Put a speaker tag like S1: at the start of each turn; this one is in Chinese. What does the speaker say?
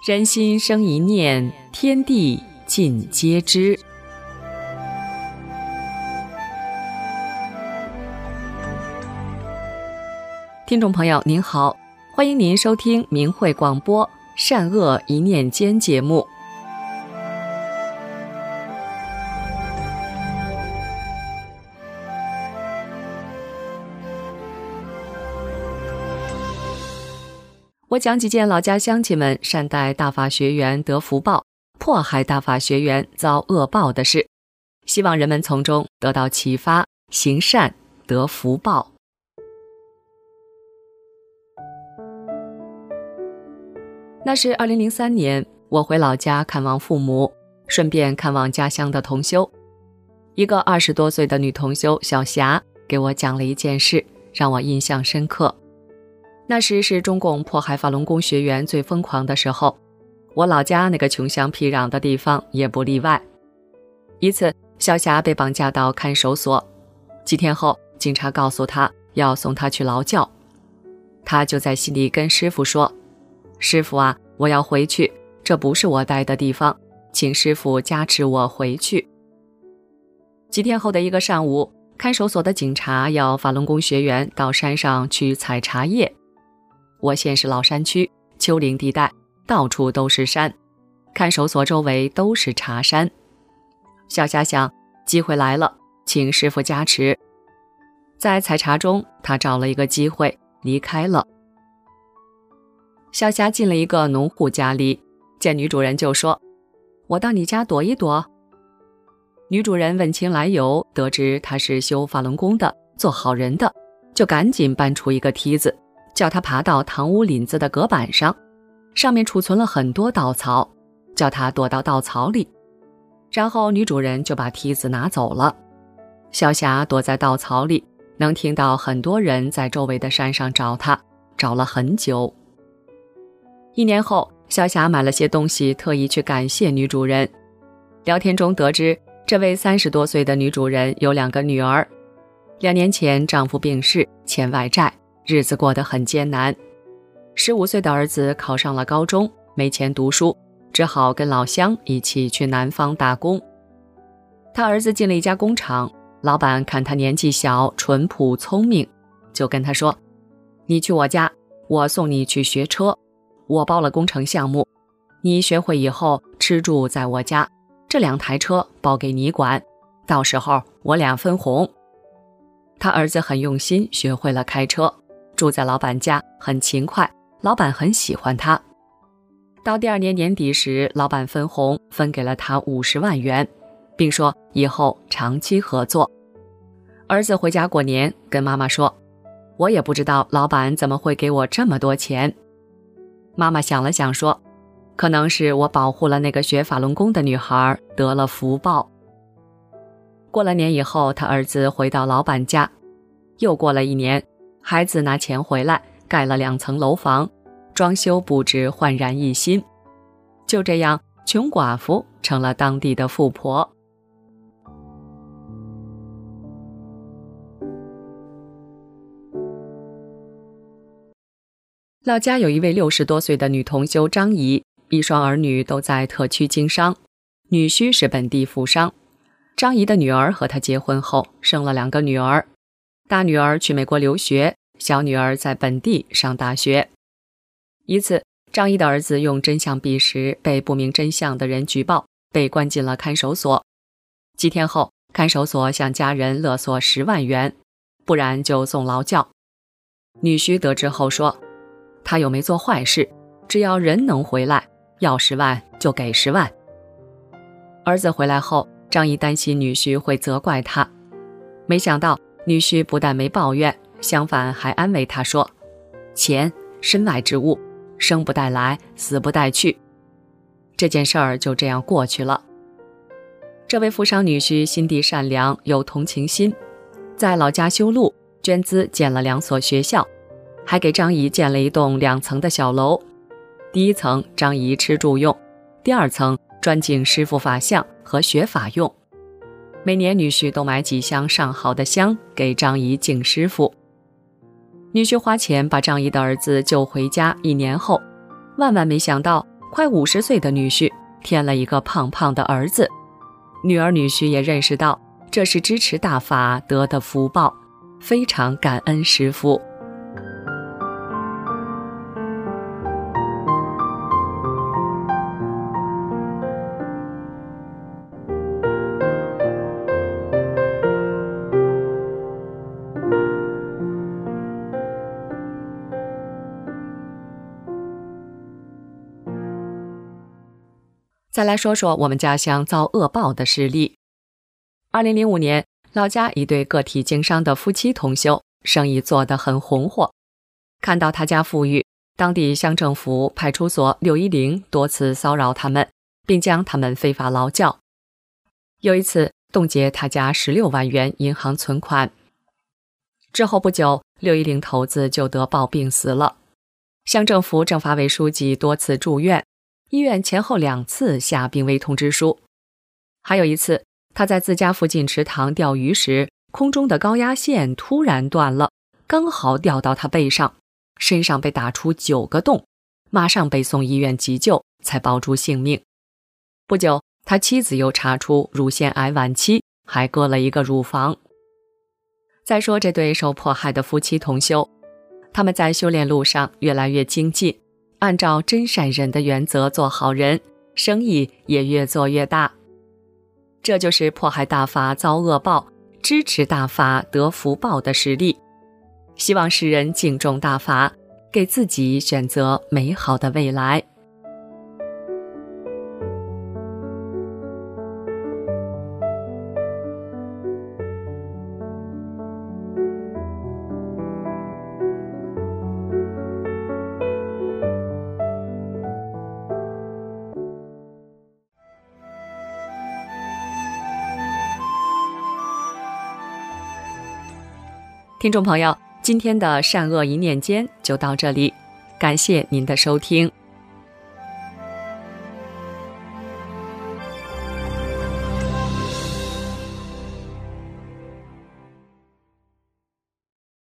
S1: 人心生一念，天地尽皆知。听众朋友您好，欢迎您收听明慧广播善恶一念间节目。我讲几件老家乡亲们善待大法学员得福报，迫害大法学员遭恶报的事，希望人们从中得到启发，行善得福报。那是2003年，我回老家看望父母，顺便看望家乡的同修。一个20多岁的女同修小霞给我讲了一件事，让我印象深刻。那时是中共迫害法轮功学员最疯狂的时候，我老家那个穷乡僻壤的地方也不例外。一次，小霞被绑架到看守所，几天后，警察告诉她要送她去劳教。她就在心里跟师傅说：“师傅啊，我要回去，这不是我待的地方，请师傅加持我回去。”几天后的一个上午，看守所的警察要法轮功学员到山上去采茶叶。我县是老山区，丘陵地带，到处都是山，看守所周围都是茶山。小霞想，机会来了，请师傅加持。在采茶中，他找了一个机会离开了。小霞进了一个农户家里，见女主人就说：“我到你家躲一躲。”女主人问清来由，得知她是修法轮功的，做好人的，就赶紧搬出一个梯子，叫他爬到堂屋林子的隔板上，上面储存了很多稻草，叫他躲到稻草里。然后女主人就把梯子拿走了。小霞躲在稻草里，能听到很多人在周围的山上找她，找了很久。1年后，小霞买了些东西，特意去感谢女主人。聊天中得知，这位30多岁的女主人有2个女儿，2年前丈夫病逝，欠外债，日子过得很艰难。15岁的儿子考上了高中，没钱读书，只好跟老乡一起去南方打工。他儿子进了一家工厂，老板看他年纪小，淳朴聪明，就跟他说：“你去我家，我送你去学车，我包了工程项目，你学会以后吃住在我家，这2台车包给你管，到时候我俩分红。”他儿子很用心，学会了开车，住在老板家，很勤快，老板很喜欢他。到第2年年底时，老板分红分给了他50万元，并说以后长期合作。儿子回家过年，跟妈妈说：“我也不知道老板怎么会给我这么多钱。”妈妈想了想说：“可能是我保护了那个学法轮功的女孩，得了福报。”过了年以后，他儿子回到老板家。又过了1年，孩子拿钱回来，盖了2层楼房，装修布置焕然一新。就这样，穷寡妇成了当地的富婆。老家有一位60多岁的女同修张姨，一双儿女都在特区经商，女婿是本地富商。张姨的女儿和她结婚后，生了2个女儿，大女儿去美国留学，小女儿在本地上大学。一次，张姨的儿子用真相币时被不明真相的人举报，被关进了看守所。几天后，看守所向家人勒索10万元，不然就送劳教。女婿得知后说：“他又没做坏事，只要人能回来，要10万就给10万。”儿子回来后，张姨担心女婿会责怪他，没想到女婿不但没抱怨，相反还安慰他说：“钱身外之物，生不带来，死不带去。”这件事儿就这样过去了。这位富商女婿心地善良，有同情心，在老家修路，捐资建了2所学校，还给张姨建了一栋2层的小楼。第1层张姨吃住用，第2层专敬师父法相和学法用。每年女婿都买几箱上好的香给张姨敬师傅。女婿花钱把张姨的儿子救回家，1年后，万万没想到快50岁的女婿添了一个胖胖的儿子。女儿女婿也认识到这是支持大法得的福报，非常感恩师父。再来说说我们家乡遭恶报的事例。2005年，老家一对个体经商的夫妻同修，生意做得很红火。看到他家富裕，当地乡政府派出所610多次骚扰他们，并将他们非法劳教。有一次冻结他家16万元银行存款。之后不久，610头子就得暴病死了。乡政府政法委书记多次住院，医院前后2次下病危通知书。还有一次，他在自家附近池塘钓鱼时，空中的高压线突然断了，刚好掉到他背上，身上被打出9个洞，马上被送医院急救，才保住性命。不久，他妻子又查出乳腺癌晚期，还割了一个乳房。再说这对受迫害的夫妻同修，他们在修炼路上越来越精进，按照真善忍的原则做好人，生意也越做越大。这就是迫害大法遭恶报，支持大法得福报的实例。希望世人敬重大法，给自己选择美好的未来。听众朋友，今天的善恶一念间就到这里，感谢您的收听。